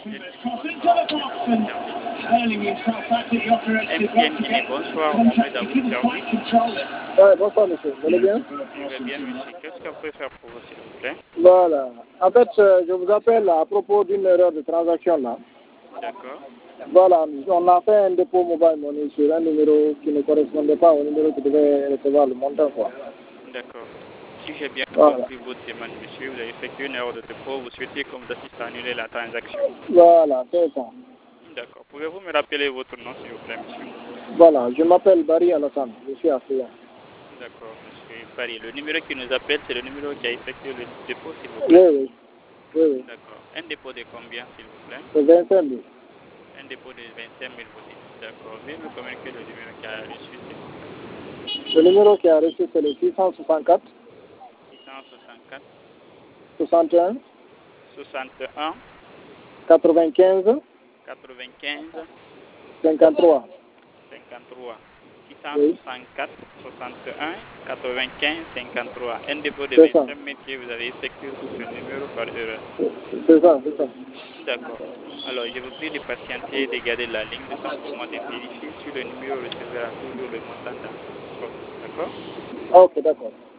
J'ai dit bonsoir, c'est votre service. MTN Guinée, bonsoir, Mohamed à votre service. Ouais, bonsoir monsieur, vous allez bien? Je vais bien, monsieur. Qu'est-ce qu'on peut faire pour vous, s'il vous plaît? Voilà. En fait, je vous appelle à propos d'une erreur de transaction là. D'accord. Voilà, on a fait un dépôt mobile money sur un numéro qui ne correspondait pas au numéro qui devait recevoir le montant, quoi. D'accord. Si j'ai bien Voilà. compris votre demande, monsieur, vous avez effectué une erreur de dépôt, vous souhaitez comme d'office annuler la transaction. Voilà, c'est ça. D'accord. Pouvez-vous me rappeler votre nom, s'il vous plaît, monsieur? Voilà, je m'appelle Barry Alassane, je suis affilié. D'accord, monsieur Barry. Le numéro qui nous appelle, c'est le numéro qui a effectué le dépôt, s'il vous plaît? Oui. D'accord. Un dépôt de combien, s'il vous plaît? C'est 25 000. Un dépôt de 25 000, vous dites. D'accord. Veuillez me communiquer le numéro qui a reçu, s'il vous plaît. Le numéro qui a reçu, c'est le 664 664 61 61 95 95 53. 53. Oui, 664 61 95 53. Un dépôt de c'est ça. 25 000 que vous avez effectué sur ce numéro par erreur. C'est ça. D'accord. Alors, je vous prie de patienter et de garder la ligne de temps pour moi de vérifier si le numéro recevra toujours le montant dans son compte. D'accord? Ok, d'accord.